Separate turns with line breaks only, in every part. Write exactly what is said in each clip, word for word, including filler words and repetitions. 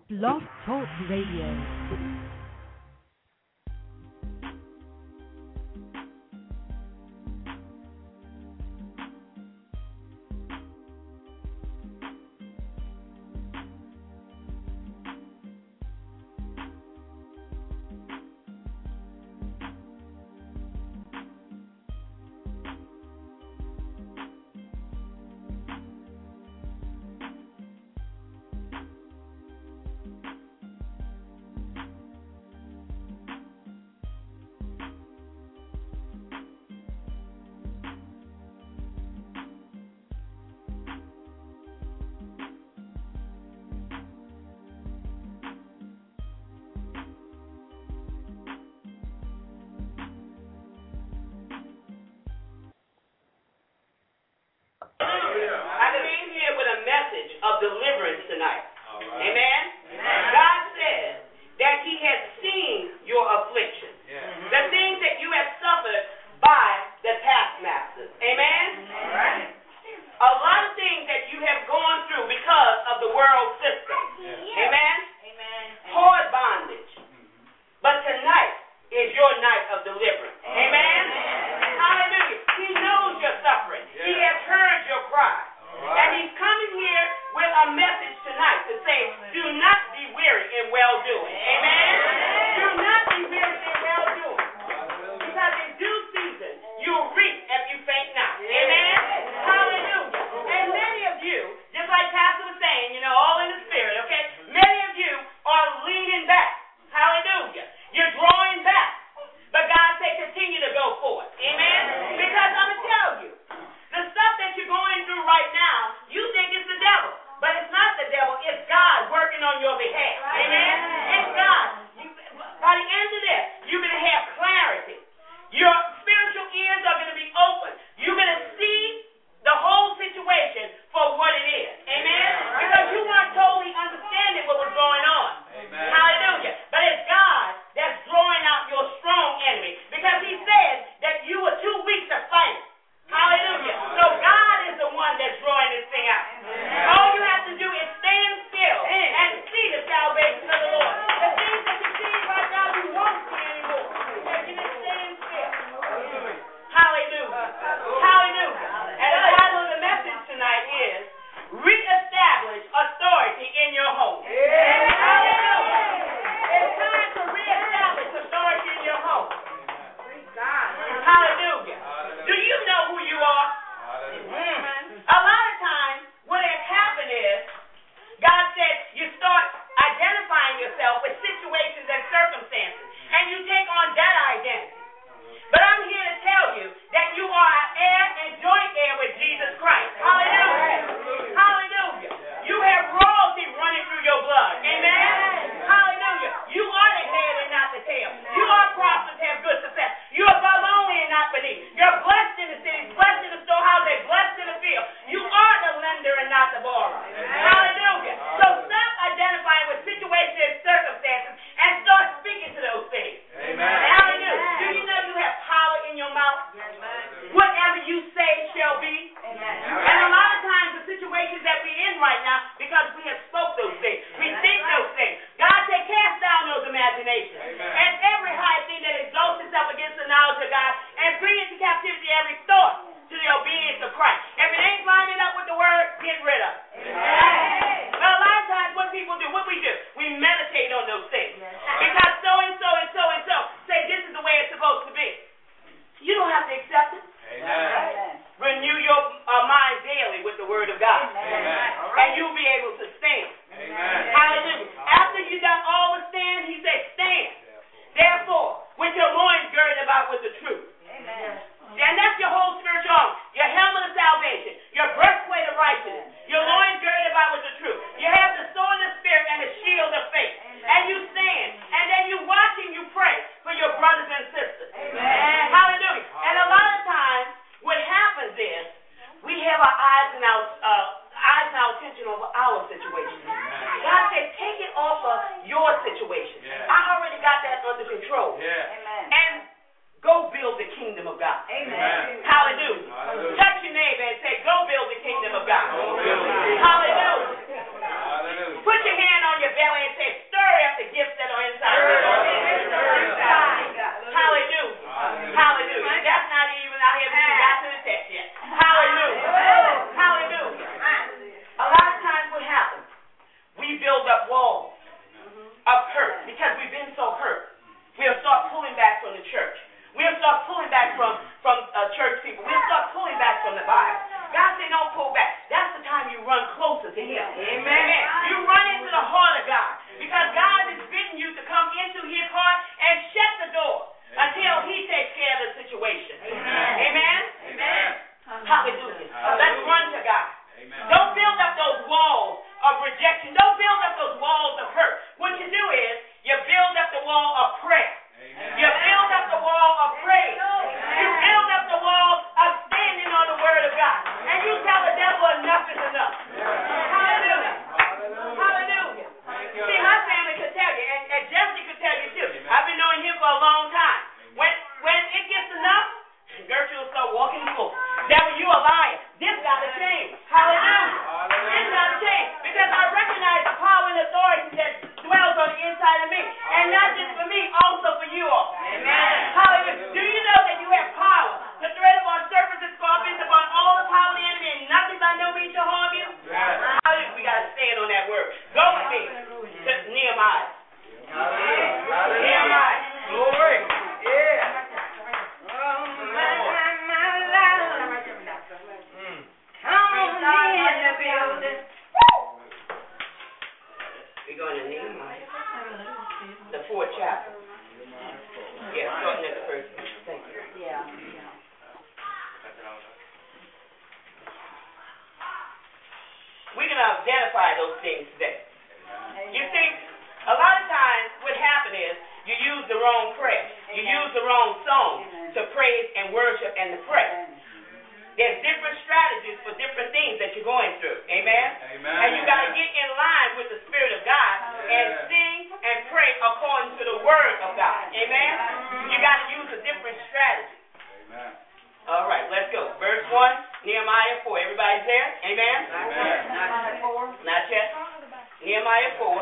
Blog Talk Radio.
Of deliverance tonight. Right. Amen? Amen? God says that he has seen your affliction. Yeah. Mm-hmm. The things that you have suffered by the taskmasters. Amen? All right. A lot of things that you have gone through because of the world system. Yeah. Amen? Amen? Hard bondage. Mm-hmm. But tonight is your night of deliverance. Amen? Amen? Hallelujah. He knows your suffering. Yeah. He has heard your cry. Right. And he's coming here with a message tonight to say, do not be weary in well-doing. Amen? Do not be weary in well-doing. Because in due season, you'll reap if you faint not. Amen? Hallelujah. And many of you, just like Pastor was saying, you know, all in the spirit, okay? Many of you are leaning back. Hallelujah. You're drawing back. But God said continue to go forth. Amen? Because I'm going to tell you, the stuff that you're going through right now, you think it's the devil. But it's not the devil. It's God working on your behalf. Amen? It's God. You, by the end of this, you're going to have clarity. Your spiritual ears are going to be open. You're going to see the whole situation for what it is. Amen? Because you weren't totally understanding what was going on. Amen. Hallelujah. But it's God that's drawing out your strong enemy. Because he said that you were too weak to fight. Hallelujah. So God is the one that's drawing this thing out. Amen. All you have to do is stand still and see the salvation of the Lord. The things that you see right now, you won't see anymore. You just stand still. Hallelujah. Hallelujah. And the title of the message tonight is Reestablish Authority in Your Home. Hallelujah. It's time to reestablish authority in your home. Hallelujah. Do you know who you are? Mm. A lot of times, what has happened is, God said you start identifying yourself with situations and circumstances, and you take on that identity. But I'm here to tell you that you are an heir and joint heir with Jesus Christ. Hallelujah. Hallelujah. You have royalty running through your blood. Amen. Hallelujah. You are the head and not the tail. You are prosperous, have good success. You are above only and not beneath. You're blessed in the city, blessed in the storehouse, and blessed in the field. You are the lender and not the borrower. Hallelujah. So stop identifying with situations and circumstances and start speaking to those things. Amen. Hallelujah. Do you know you have power in your mouth? Whatever you say shall be. Amen. And a lot of times the situations that we're in right now, because we have spoke those things, we think those things. God said cast down those imaginations. Amen. And every high thing that exalts itself against the knowledge of God, and bring into captivity every thought to the obedience of Christ. If it ain't lining up with the word, get rid of it. Amen. But a lot of times what people do, what we do, we meditate on those things. Yes. Because so and so and so and so say this is the way it's supposed to be. You don't have to accept it. Amen. Renew your uh, mind daily with the word of God. Amen. And you'll be able to stand. Amen. Hallelujah. After you done all the stand, he said stand. Therefore, with your loins girded about with the truth. Amen. And that's your whole spiritual armor. Your helmet of salvation. Your breastplate of righteousness. Your loins girded about with the truth. You have the sword of the spirit and the shield of faith. Amen. And you stand. And then you watch and you pray for your brothers and sisters. Amen. Hallelujah. And a lot of times, what happens is, we have our eyes and our uh, eyes and our attention over our situation. Amen. God said, take it off of your situation. Yeah. I already got that under control. Yeah. Amen. And go build the kingdom of God. Amen. Hallelujah. Hallelujah. Touch your neighbor and say, go build the kingdom of God. Hallelujah. Hallelujah. Hallelujah. Put your hand on your belly and say, We're going to Nehemiah, the fourth chapter. Yeah, starting at the first one. Thank you.
Yeah, yeah.
We're going to identify those things today. You see, a lot of times what happens is you use the wrong prayer. You use the wrong song to praise and worship and to pray. There's different strategies for different things that you're going through. Amen?
Amen.
And you got to get in line with the Spirit of God and sing and pray according to the Word of God. Amen? You got to use a different strategy.
Amen.
All right, let's go. Verse one, Nehemiah four. Everybody's there? Amen?
Amen.
Nehemiah four.
Not yet. Nehemiah four.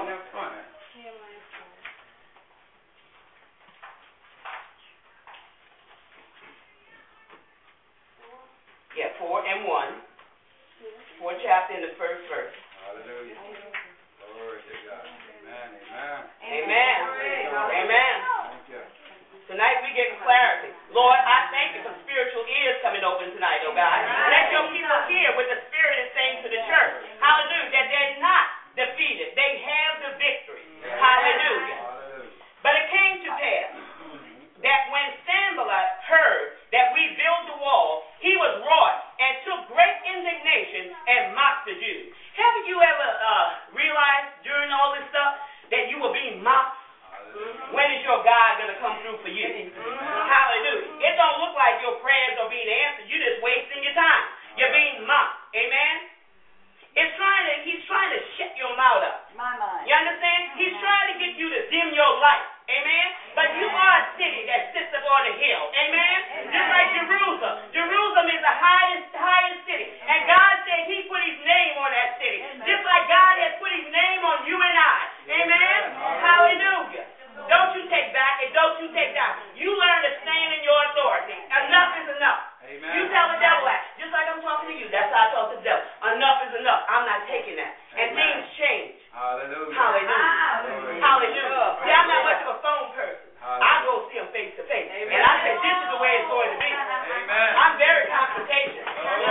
Yeah, four and one. Four chapter in the first verse.
Hallelujah. Glory to God. Amen. Amen.
Amen. Amen.
Thank you.
Tonight we get clarity. Lord, I thank you for spiritual ears coming open tonight, oh God. Let your people hear what the Spirit is saying to the church. Hallelujah. That they're not defeated. They have the victory. Hallelujah. But it came to pass that when Sanballat heard that we built the wall, he was wroth and took great indignation and mocked the Jews. Haven't you ever uh, realized during all this stuff that you were being mocked? When is your God going to come through for you? Hallelujah. It don't look like your prayers are being answered. You're just wasting your time. You're being mocked. Amen? It's trying to, he's trying to shut your mouth up.
My mind.
You understand? He's trying to get you to dim your light. Amen? But you are a city that sits up on a hill. Amen? Just like Jerusalem. Jerusalem is the highest, highest city. And God said he put his name on that city. Just like God has put his name on you and I. Amen? Hallelujah. Don't you take back and don't you take down. You learn to stand in your authority. Enough is enough.
Amen.
You tell the devil that. Just like I'm talking to you. That's how I talk to the devil. Enough is enough. I'm not taking that. And
Amen.
things change.
Hallelujah.
Hallelujah. Hallelujah. See, I'm not much of a phone person. I go see him face to face. And I say, this is the way it's going to be.
Amen.
I'm very confrontational.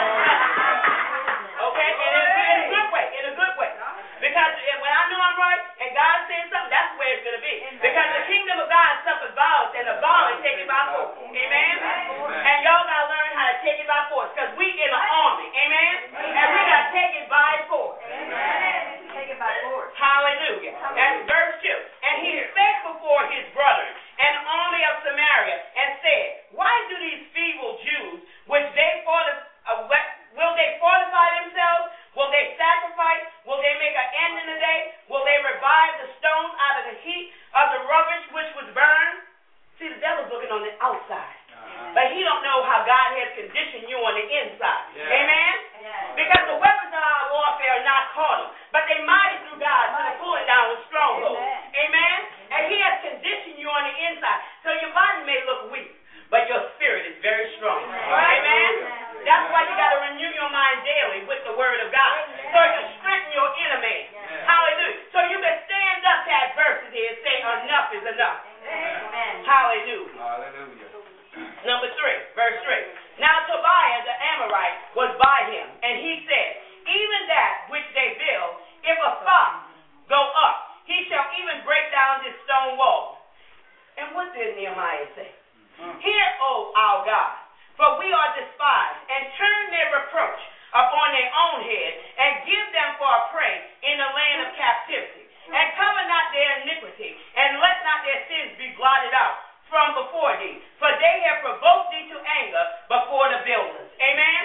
Okay? And in, in a good way. In a good way. Because when I know I'm right and God says something, that's the way it's going to be. Because the kingdom of God suffers violence and the violence take it by force. Amen? And y'all got to learn how to take it by force. Because we in an army. Amen? And we got to take it by force.
Amen. Take it by force.
Hallelujah. That's verse two. And he spake before his brethren and the army of Samaria and said, why do these feeble Jews, which they fortify, uh, will they fortify themselves? Will they sacrifice? Will they make an end in the day? Will they revive the stones out of the heap of the rubbish which was burned? See, the devil's looking on the outside. Uh-huh. But he don't know how God has conditioned you on the inside. Yeah. Amen? Yeah. Because the weapons of our warfare are not carnal, but they mighty through God to the pulling down with strongholds. Amen. Amen? And he has conditioned you on the inside. So your body may look weak, but your spirit is very strong. Amen? Amen? That's why you got to renew your mind daily with the word of God. So it can strengthen your inner man. Yeah. Hallelujah. So you can stand up to adversity and say, enough is enough. Amen. Hallelujah.
Hallelujah.
Number three, verse three. Now Tobiah the Amorite was by him, and he said, even that which they build, if a fox go up, he shall even break down this stone wall. And what did Nehemiah say? Mm. Hear, O our God, for we are despised, and turn their reproach upon their own head, and give them for a prey in the land of captivity, and cover not their iniquity, and let not their sins be blotted out from before thee, for they have provoked thee to anger before the builders. Amen?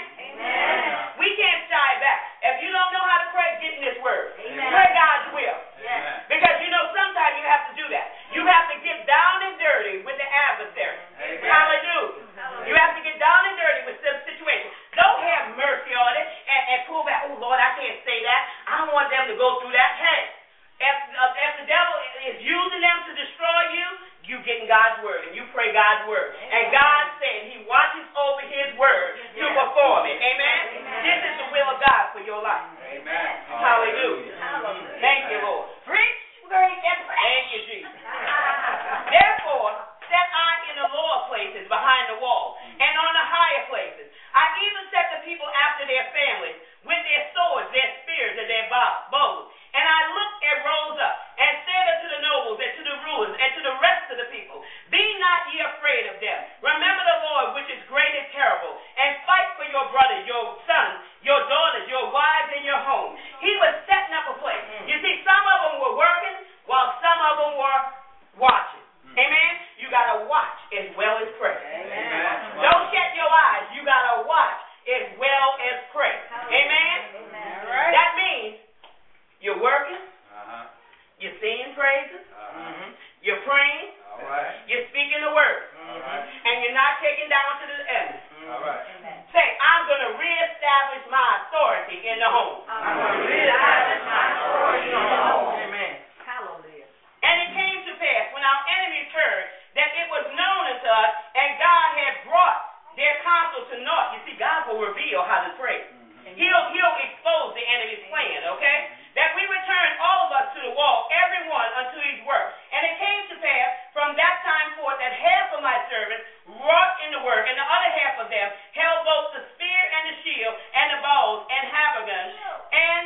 Amen. We can't shy back. If you don't know how to pray, get in this word. Amen. Pray God's will. Yes. Because you know sometimes you have to do that. You have to get down and dirty with the adversary. Amen. Hallelujah. Hallelujah. You have to get down and dirty with some situation. Don't have mercy on it and, and pull back. Oh Lord, I can't say that. I don't want them to go through that. Hey, if, uh, if the devil is using them to destroy you, you get in God's word and you pray God's word. Amen. And God said he watches over his word yes. to perform it. Amen? Amen? This is the will of God for your life. Amen. Hallelujah. Hallelujah. Thank you, Lord. Preach. Thank you, Jesus. Therefore, set I in the lower places behind the wall and on the higher places. I even set the people after their families with their swords, their spears, and their bows. And I looked and rose up praises.
Uh-huh.
You're praying.
All right.
You're speaking the word.
All right.
And you're not taking down to the enemy.
All right.
Say, I'm going to reestablish my authority in the home.
I'm going to reestablish my authority in the home.
Amen.
Hallelujah.
And it came to pass when our enemies heard that it was known unto us, and God had brought their counsel to naught. You see, God will reveal how to pray.
Mm-hmm.
He'll, he'll expose the enemy's plan, okay? That we return all of us to the wall, every one unto his work. And it came to pass from that time forth that half of my servants wrought in the work, and the other half of them held both the spear and the shield and the bows and habergeons, and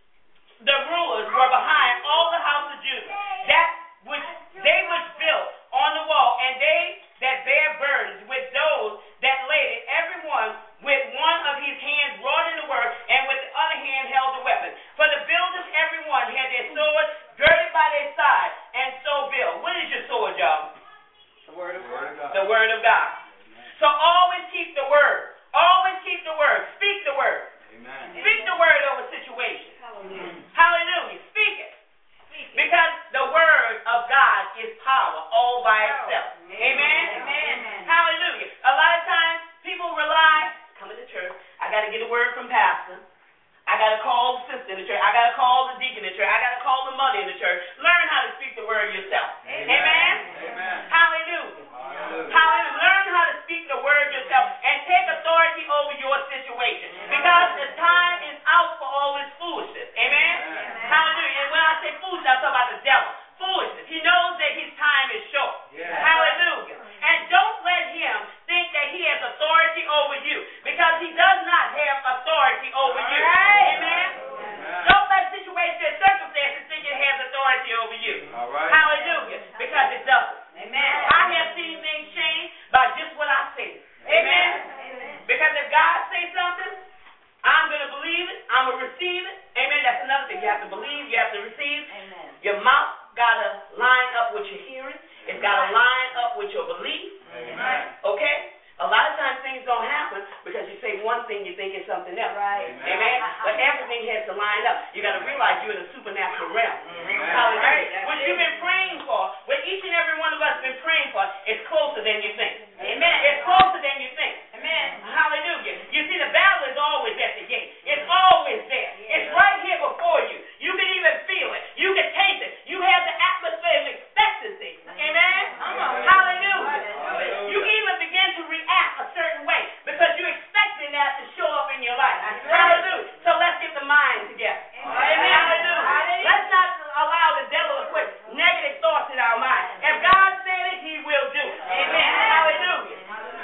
the rulers were behind all the house of Judah, that which they which built on the wall, and they that bear burdens with those that laid it, every one with one of his hands wrought in the work, and with the other hand held the weapon. For the builders, every one had their swords girded by their side, and so built. What is your sword, y'all?
The word of
Word of God.
The word of God. So always keep the word. Always keep the word. Speak the word.
Amen.
Speak the word over situations.
Hallelujah.
Hallelujah. Speak it. Because the word of God is power all by itself. Amen?
Amen.
Hallelujah. A lot of times people rely, coming to church, I got to get a word from pastor. I got to call the sister in the church. I got to call the deacon in the church. I got to call the mother in the church. Learn how to speak the word yourself.
Amen.
Amen?
Amen.
Hallelujah.
Hallelujah.
Hallelujah. Learn how to speak the word yourself and take authority over your situation. Because the time is out for all this foolishness. Amen?
Amen.
Hallelujah. And when I say foolishness, I'm talking about the devil. Foolishness. He knows that his time is short.
Yeah.
Hallelujah. And don't let him think that he has authority over you, because he does not have authority over you. Amen?
Amen.
Don't let situations and circumstances think it has authority over you.
All right.
Hallelujah. Because it doesn't.
Amen.
I have seen things change by just what I say. Amen? Because if God says something, I'm going to believe it. I'm going to receive it. Amen. That's another thing. You have to believe. You have to receive.
Amen.
Your mouth got to line up with your hearing. It's got to line up with your belief.
Amen.
Okay? A lot of times things don't happen because you say one thing, you're thinking something else.
Right.
Amen.
Amen? But everything has to line up. You got to realize you're in a supernatural realm.
Amen.
Hallelujah. What you've been praying for, what each and every one of us been praying for, is closer than you think.
Amen.
It's closer than you think.
Amen.
Hallelujah. You see, the battle is always at the gate. It's always there. It's right here before you. You can even feel it. You can taste it. You have the atmosphere of expectancy. Amen? Hallelujah. You can even begin to react a certain way because you're expecting that to show up in your life. Hallelujah. So let's get the mind together. Amen. Hallelujah. Let's not allow the devil to put negative thoughts in our mind. If God said it, he will do it. Amen. Hallelujah.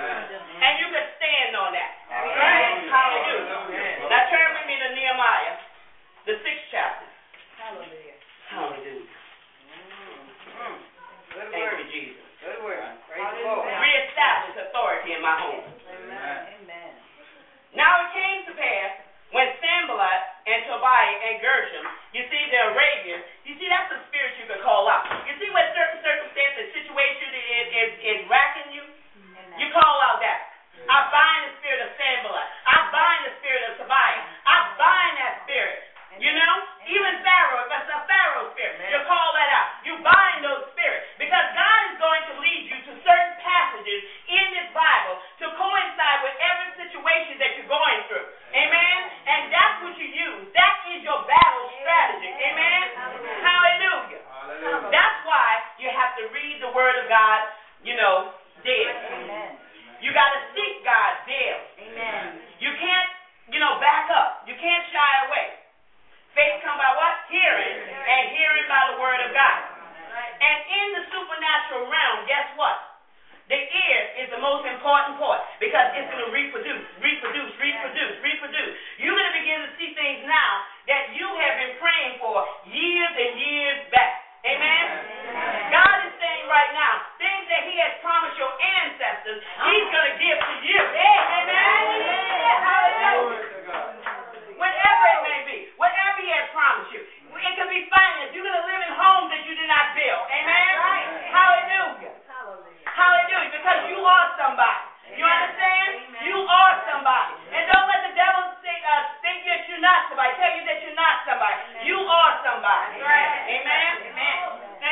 And you can stand on that. Right? Hallelujah. Now turn with me to Nehemiah, the sixth chapter.
Hallelujah.
Hallelujah.
Good
Thank
word.
you, Jesus.
Good word. Praise the Lord.
Reestablish authority in my home.
Amen. Amen.
Now it came to pass when Sanballat and Tobiah and Gershom, you see the Arabians, you see that's the spirit you could call out. You see what certain circumstances, situation is, is, is racking you? You call out that. I bind the spirit of Sanballat. I bind the spirit of Tobiah. I bind that spirit. You know? Even Pharaoh, if it's a Pharaoh spirit, you call that out. You bind those spirits. Because God is going to lead you to certain passages in this Bible to coincide with every situation that you're going through. Amen? And that's what you use. That is your battle strategy. Amen? Hallelujah.
Hallelujah.
That's why you have to read the Word of God, you know, daily.
Amen.
You got to seek God daily.
Amen.
You can't, you know, back up. You can't shy away. Faith come by what? Hearing, and hearing by the word of God. And in the supernatural realm, guess what? The ear is the most important part because it's going to reproduce, reproduce, reproduce, reproduce. You're going to begin to see things now that you have been praying for years and years back. Amen? God is saying right now, things that he has promised your ancestors, he's going to give to you. Amen? Hallelujah. Whatever it may be, whatever he has promised you. It could be finance. You're going to live in homes that you did not build. Amen? Hallelujah. Hallelujah. Because you are somebody. You understand? You are somebody. And don't let the devil think, uh, think that you're not somebody. Tell you that you're not somebody. You are somebody. Amen? Amen.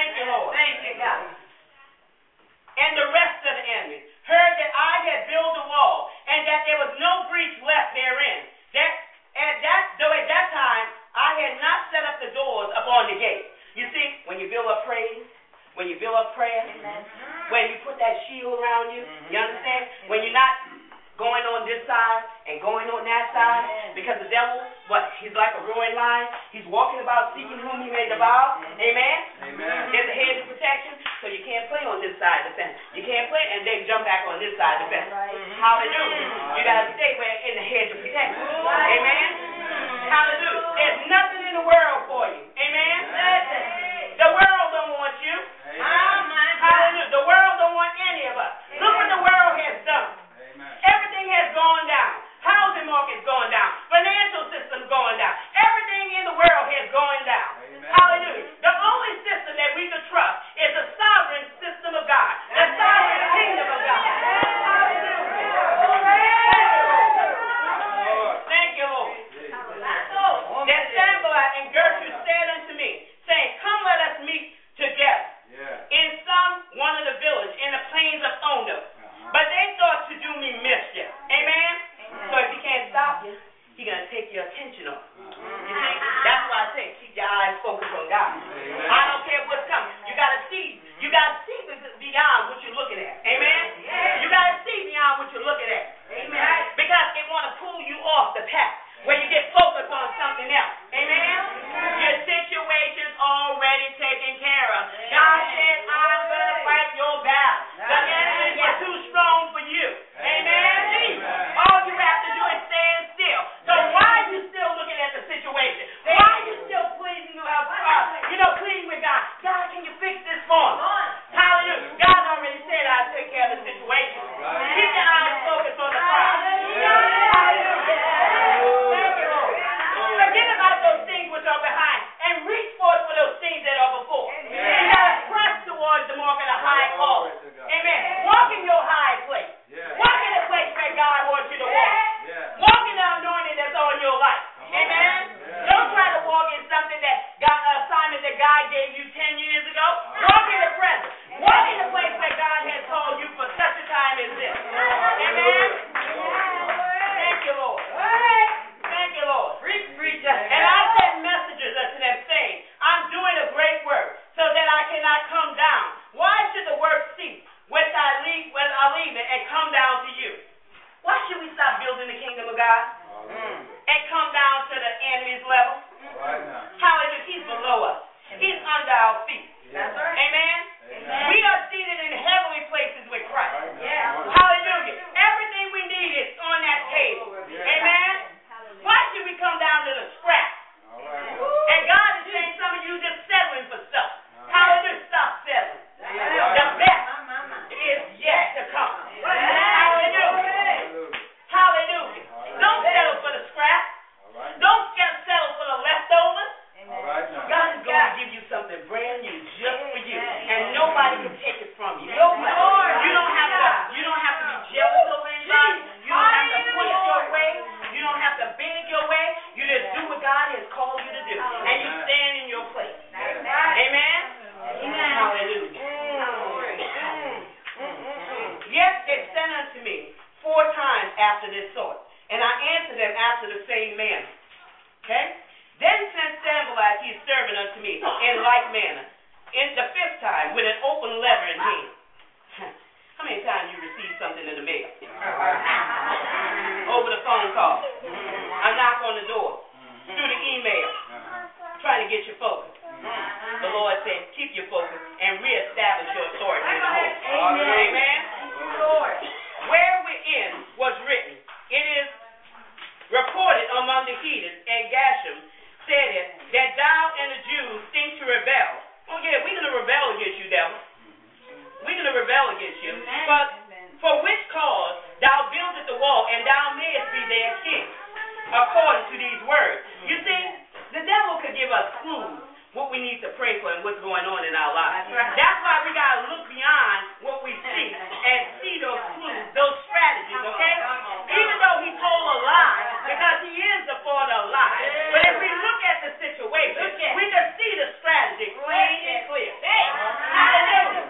Yeah. And the rest of the enemies heard that I had built a wall, and that there was no breach left therein. That at that though at that time I had not set up the doors upon the gate. You see, when you build up praise, when you build up prayer, mm-hmm. when you put that shield around you, mm-hmm. you understand? Mm-hmm. When you're not going on this side and going on that side, mm-hmm. because the devil, what, he's like a roaring lion. He's walking about seeking whom he may devour. Mm-hmm. Amen? Amen. There's a hedge of protection, so you can't play on this side of the fence. You can't play and then jump back on this side of the fence. Mm-hmm. Hallelujah. Mm-hmm. You got to stay where in the hedge of protection. Mm-hmm. Amen? Mm-hmm. Hallelujah. There's nothing in the world for you. Amen? Mm-hmm. The world don't want you. Amen. Hallelujah. The world don't want any of us. Amen. Look what the world has done. Amen. Everything has gone down. Housing market's going down. Financial system's going down. Everything in the world has gone down. Amen. Hallelujah. The only system that we can trust is the sovereign system of God. The sovereign kingdom of God. Hallelujah. Thank you, Lord. That Sanballat and Gertrude said unto me, saying, come, let us meet together yeah. in some one of the village in the plains of Ono. Uh-huh. But they thought to do me mischief. Amen? Amen. So if he can't stop you, he's going to take your attention off. Uh-huh. You see? That's why I say keep your eyes focused on God. Amen. I don't care what's coming. You got to see. You got to see beyond what you're looking at. Amen? Yeah. You got to see beyond what you're looking at. Amen? Because it want to pull you off the path where you get focused on something else. Amen? Your situation's already taken care of. God said, I'm going to fight your battle. The enemies are too strong for you. Amen? All you have to do is stand still. So why are you still looking at the situation? Why are you still pleading, uh, uh, you know, pleading with God? God, can you fix this for me? Hallelujah. God already said I'll take care of the situation. Keep your eyes focused on the prize. Hallelujah. Forget about those things which are behind and reach forth for those things that are before. Amen. You got to press towards the mark of the high call. Amen. Walk in your high place. Yeah. Walk in the place where God wants you to walk. Yeah. Walk in the anointing that's on your life. Amen. Yeah. Don't try to walk in something that God, assignment that God gave you ten years ago. Walk in the present. Walk in the place where God has called you for such a time as this. Amen. Thank you, Lord. Thank you, Lord. And I sent messages unto them saying, I'm doing a great work so that I cannot come down. Why should the work cease which I leave, when I leave it and come down to you? Why should we stop building the kingdom of God mm. and come down to the enemy's level? Right now. Hallelujah. He's below us. He's under our feet. Yeah. Amen? Amen? We are seated in heavenly places with Christ. Right yeah. Hallelujah. Everything we need is on that table. Yeah. Amen? Why should we come down to the scrap? Right. And God is saying some of you just settling for stuff. Right. Hallelujah. Stop settling. Right. The best is yet to come. Right. Hallelujah. Hallelujah. Right. Don't settle for the scrap. Right. Don't settle for the leftovers. Right. God is going to give you something brand new just for you. And nobody can take it from you. Nobody. You don't have to, you don't have to be jealous over anybody. You don't have to push your way. You don't have to beg your way. You just do what God has called you to do. And you stand in your place. Amen? Amen. Hallelujah. Yes, they sent unto me four times after this sort. And I answered them after the same manner. Okay? Then sent Sanballat his servant unto me in like manner. In the fifth time, with an open letter in hand. How many times you receive something in the mail? Over the phone call. A knock on the door. Through the email. Trying to get you focused. The Lord said, keep your focus and reestablish your authority in the home. Amen. Lord. Where within was written, it is reported among the heathens, and Geshem said it, that thou and the Jews think to rebel. Oh yeah, we're going to rebel against you, devil. We're going to rebel against you. Amen. But for which cause thou buildest the wall, and thou mayest be their king, according to these words. You see, the devil could give us clues what we need to pray for and what's going on in our lives. That's why we got to look beyond what we see and see those clues, those strategies, okay? Even though he told a lie, because he is the father of lies. But if we look at the situation, we can see the strategy plain and clear. Hallelujah.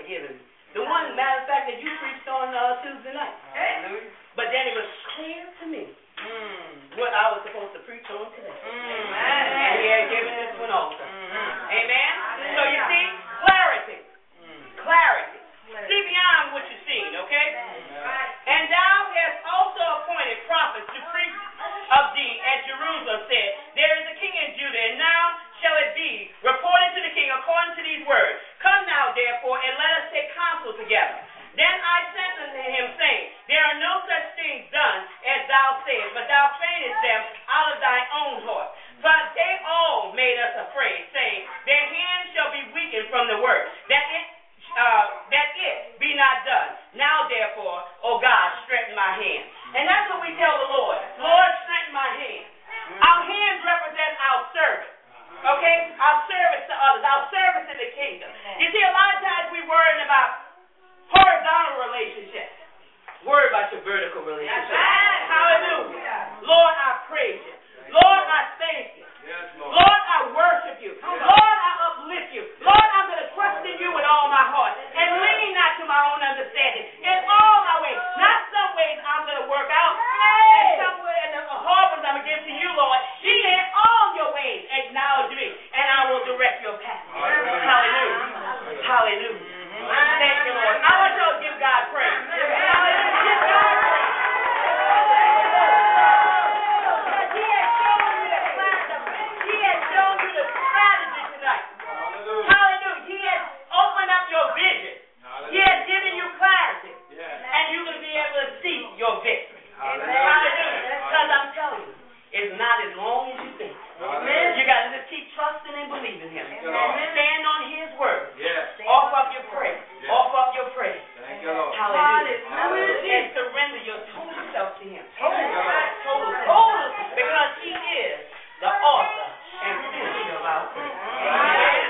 given me. The one, matter of fact, that you preached on uh, Tuesday night.
Hallelujah.
But then it was clear to me
Mm.
what I was supposed to preach on today.
Mm.
And he had given this one also.
Mm.
Amen? So you see, clarity.
Mm.
Clarity. See beyond what you've seen, okay? And thou hast also appointed prophets to preach of thee at Jerusalem, said, there is a king in Judah, and now shall it be reported to the king according to these words. Come now, therefore, and let us take counsel together. Then I sent unto him, saying, there are no such things done as thou sayest, but thou feignest them out of thy own heart. But they all made us afraid, saying, their hands shall be weakened from the work, that it uh, that it be not done. Now, therefore, O God, strengthen my hands. And that's what we tell the Lord. Lord, strengthen my hands. Our hands represent our service. Okay? Our service to others, our service in the kingdom. You see, a lot of times we worrying about horizontal relationships. Worry about your vertical relationships. Hallelujah. Lord, I praise you. Lord, I thank you. Lord, I worship you. Lord, I uplift you. Lord, I'm going to trust in you with all my heart and lean not to my own understanding. In all my ways. Not some ways I'm going to work out. And some way, and the hard ones I'm going to give to you, Lord. He said, all your ways acknowledge me, and I will direct your path. Hallelujah. Hallelujah. Thank you, Lord. I want y'all to give God praise. Hallelujah. Give God praise. He has shown you the strategy tonight. Hallelujah. He has opened up your vision. He has given you clarity. And you're going to be able to see your victory. Hallelujah. Because I'm telling you, it's not as long as you think. You got to just keep trusting and believing him. Stand on his word. Offer up your praise. Offer up your praise. Hallelujah. And surrender your total self to him. Total, total, total. Because he is the author and finisher of our faith. Amen.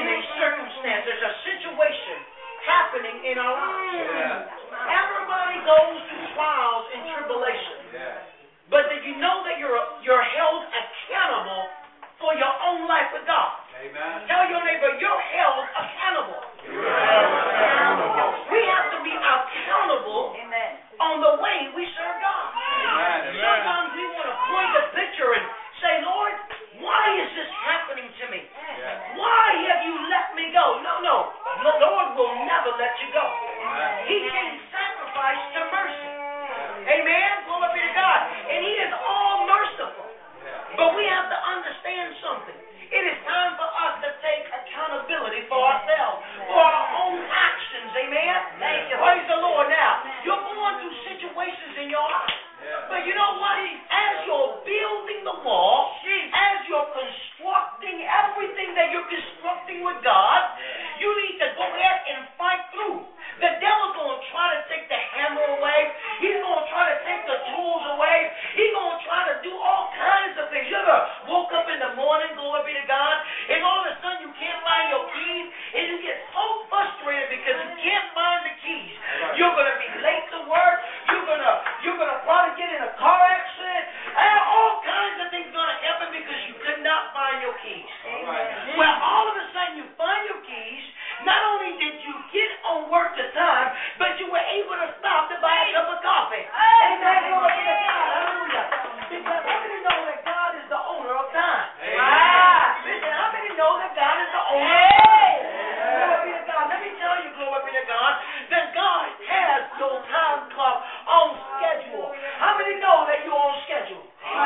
a circumstance, there's a situation happening in our lives.
Yeah.
Everybody goes through trials and tribulations.
Yeah.
But did you know that you're you're held accountable for your own life with God?
Amen.
Tell your neighbor, you're held accountable.
You're accountable.
We have to be accountable
Amen.
on the way we serve God.
Amen.
Sometimes we want to point the picture and say, Lord, why is this happening to me?
Yeah.
Why have you let me go? No, no. The Lord will never let you go.
Amen.
He gave sacrifice to mercy. Amen. Glory be to God. And He is all merciful. But we have to understand something. It is time for us to take accountability for ourselves, for our own actions. Amen.
Thank you.
Praise the Lord. Now, you're going through situations in your life. But you know what? As you're building the wall, as you're constructing everything that you're constructing with God, you need to go ahead and fight through. The devil's going to try to take the hammer away. He's going to try to take the tools away. He's going to try to do all kinds of things. You ever woke up in the morning, glory be to God, and all of a sudden you can't find your keys, and you get so frustrated because you can't find the keys. You're going to be late to work. You're going to you're going to probably get in a car accident. And all kinds of things going to happen because you could not find your keys.
Right.
Well, all of a sudden you find your keys. Not only did you get on work to time, but you were able to stop to buy a cup of coffee. Amen. Glory be to God. Hallelujah. Because how many know that God is the owner of time?
Amen.
Listen, how many know that God is the owner of time? Glory be to God. Let me tell you, glory be to God, that God has your time clock on schedule. How many know that you're on schedule?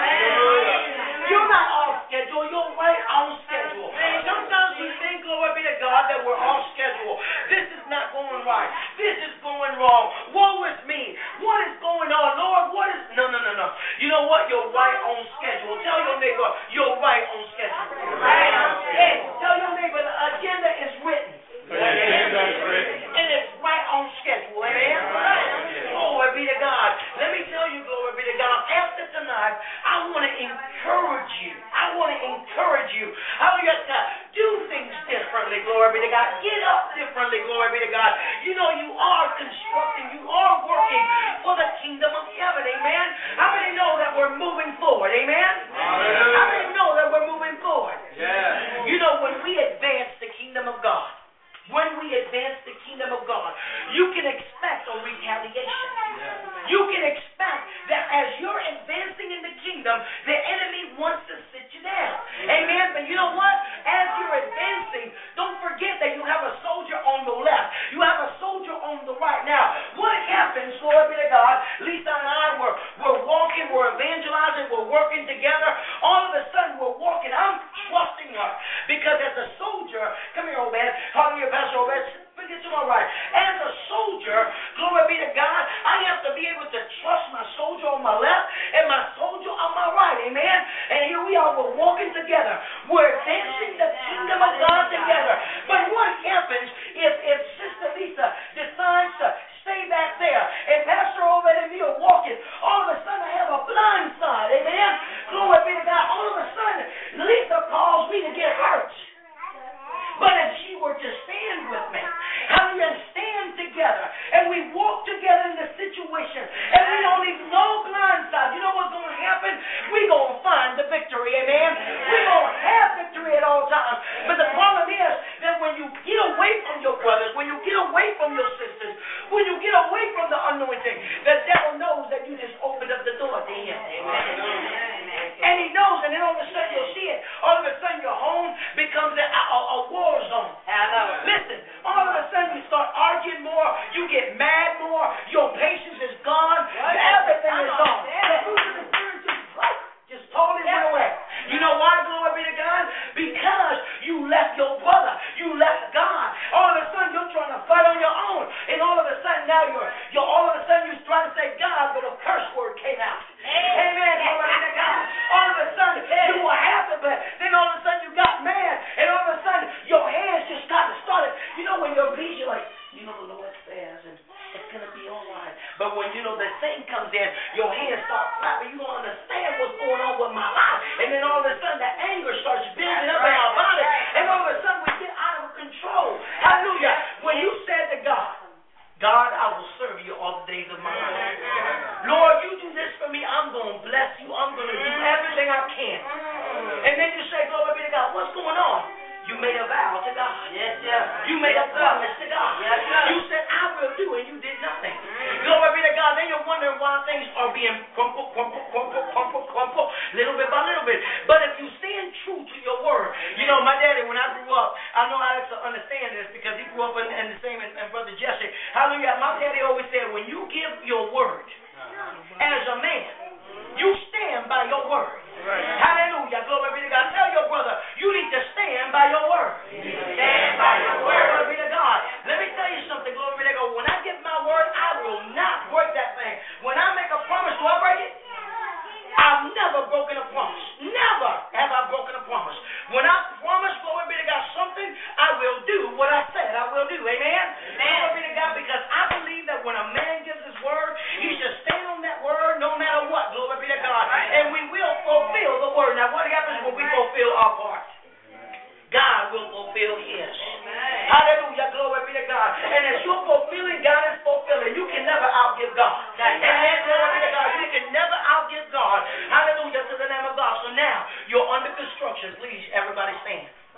You're not off schedule, you're right on schedule. Sometimes we think, glory be to God, that we're off schedule. This is not going right. This is going wrong. Woe is me. What is going on? Lord, what is... No, no, no, no. You know what? You're right on schedule. Tell your neighbor, you're right on schedule.
Right on schedule.
Tell your neighbor, the agenda is written. And it's right on schedule. Amen? Glory be to God. Let me tell you, glory be to God, after tonight, I want to encourage you. I want to encourage you. How you have to do things differently, glory be to God. Get up differently, glory be to God. You know you are constructing, you are working for the kingdom of heaven, amen? How many know that we're moving forward, amen?
Hallelujah.
How many know that we're moving forward?
Yeah.
You know, when we advance the kingdom of God, when we advance the kingdom of God, you can expect a retaliation. You can expect that as you're advancing in the kingdom, the enemy wants to sit you down. Amen? But you know what? As you're advancing, don't forget that you have a soldier on the left. You have a soldier on the right. Now, what happens, glory be to God, Lisa and I were, we're walking, we're evangelizing, we're working together. All of a sudden, we're walking. I'm trusting her because as a soldier, come here, old man, hallelujah, Pastor Obed, forget to my right. As a soldier, glory be to God, I have to be able to trust my soldier on my left and my soldier on my right. Amen? And here we are, we're walking together. We're advancing the kingdom of God together. But what happens if, if Sister Lisa decides to stay back there and Pastor Obed and me are walking? All of a sudden I have a blind side. Amen? Glory be to God. All of a sudden, Lisa calls me to get hurt. But if she were to stand with me, how we stand together, and we walk together in the situation, and we don't leave no blind side, you know what's going to happen? We're going to find the victory, amen? We're going to have victory at all times. But the problem is that when you get away from your brothers, when you get away from your sisters, when you get away from the anointing, the devil knows that you just opened up the door to him. Amen. And he knows, and then all of a sudden you'll see it. All of a sudden your home becomes a, a, a war zone. Listen, all of a sudden you start arguing more, you get mad more, your patience is gone, everything is gone. The fruit of the Spirit just, just totally went away. You know why, glory be to God? Because you left your brother, you left God. All of a sudden you're trying to fight on your own, and all of a sudden now you're, you're all of a sudden you're trying to say God, but a curse word came out. Amen. Glory be to God. All of a sudden you were happy, but then all of a sudden you got mad, and all of a sudden your hands just got started. You know when you're peace, you're like, you know the Lord says, and it's gonna be all right. But when you know the thing comes in, your hands start clapping. You don't understand what's going on with my life, and then all of a sudden the anger starts building up in our body, and all of a sudden we get out of made a vow to God.
Yes, sir.
You made a promise to God.
Yes, sir.
You said, I will do, and you did nothing. Glory be to God. Then you're wondering why things are being crumpled, crumpled, crumpled, crumpled, crumpled, little bit by little bit. But if you stand true to your word, you know, my daddy, when I grew up, I know Alex will understand this because he grew up in, in the same, and, and Brother Jesse. Hallelujah. My daddy always said, when you give your word as a man, you stand by your word. Right. Hallelujah. Glory be to God. Tell your brother, you need to stand by your word. You need to stand by your word. Glory be to God. Let me tell you something. Glory be to God. When I give my word, I will not break that thing. When I make a promise, do I break it? I've never broken a promise. Never have I broken a promise. When I promise, glory be to God, something, I will do what I said I will do. Amen? Amen. Glory be to God, because I believe that when a man gives his word, he should stand on that word no matter what. Glory be to God. And we will fulfill the word. Now, what happens when we fulfill our part? God will fulfill his. Amen. Hallelujah. Glory be to God. And as you're fulfilling, God is fulfilling. You can never outgive God. Amen. Glory be to God. You can never outgive God. Hallelujah to the name of God. So now, you're under construction. Please, everybody stand.